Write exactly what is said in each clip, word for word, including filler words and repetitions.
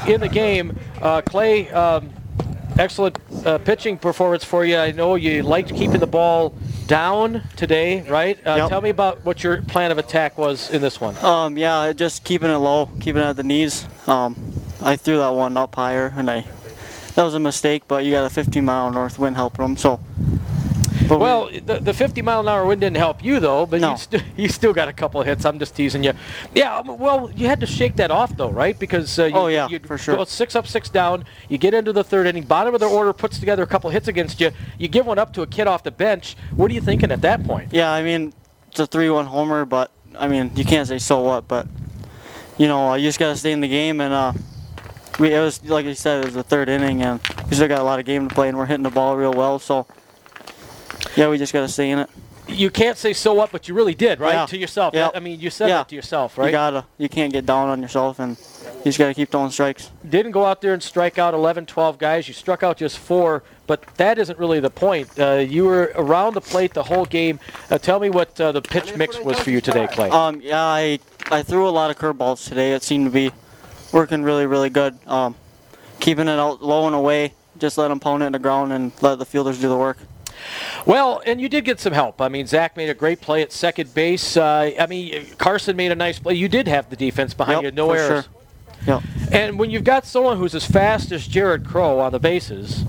in the game. Uh, Clay, um, excellent uh, pitching performance for you. I know you liked keeping the ball down today, right? Uh, Yep. Tell me about what your plan of attack was in this one. Um, yeah, just keeping it low, keeping it at the knees. Um, I threw that one up higher, and I that was a mistake. But you got a fifteen mile north wind helping them, so. But Well, we, the, the fifty mile an hour wind didn't help you, though, but No. you, st- you still got a couple of hits. I'm just teasing you. Yeah, um, well, you had to shake that off, though, right? Because uh, you, Oh, yeah, you for sure. go six up, six down. You get into the third inning. Bottom of the order puts together a couple of hits against you. You give one up to a kid off the bench. What are you thinking at that point? yeah, I mean, it's a three one homer, but I mean, you can't say so what. But you know, you just gotta stay in the game, and uh, we it was like you said, it was the third inning, and we still got a lot of game to play, and we're hitting the ball real well, so. Yeah, we just got to stay in it. You can't say so what, but you really did, right? Yeah. To yourself. Yeah. I mean, you said Yeah. that to yourself, right? You gotta. You can't get down on yourself, and you just got to keep throwing strikes. Didn't go out there and strike out eleven, twelve guys. You struck out just four, but that isn't really the point. Uh, you were around the plate the whole game. Uh, tell me what uh, the pitch mix was for you today, Clay. Um, yeah, I I threw a lot of curveballs today. It seemed to be working really, really good. Um, keeping it out low and away. Just let them pound it in the ground and let the fielders do the work. Well, and you did get some help. I mean, Zach made a great play at second base. Uh, I mean, Carson made a nice play. You did have the defense behind Yep, you, no for errors. Sure. Yep. And when you've got someone who's as fast as Jared Crow on the bases,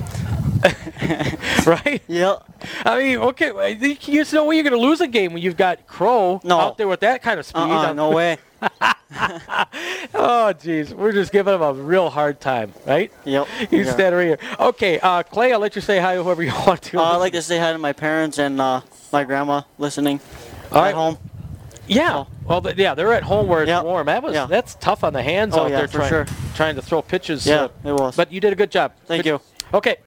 right? Yep. I mean, okay, you know way you're going to lose a game when you've got Crow No. out there with that kind of speed. Uh-uh, no way. Oh, geez, we're just giving him a real hard time, right? Yep. He's Yeah. standing right here. Okay, uh, Clay, I'll let you say hi to whoever you want to. Uh, I'd like to say hi to my parents and uh, my grandma listening All at right. home. Yeah. Well, th- yeah, they're at home where it's Yep. warm. That was Yeah. that's tough on the hands Oh, out yeah, there for trying sure. trying to throw pitches. Yeah, uh, it was. But you did a good job. Thank Good- you. Okay.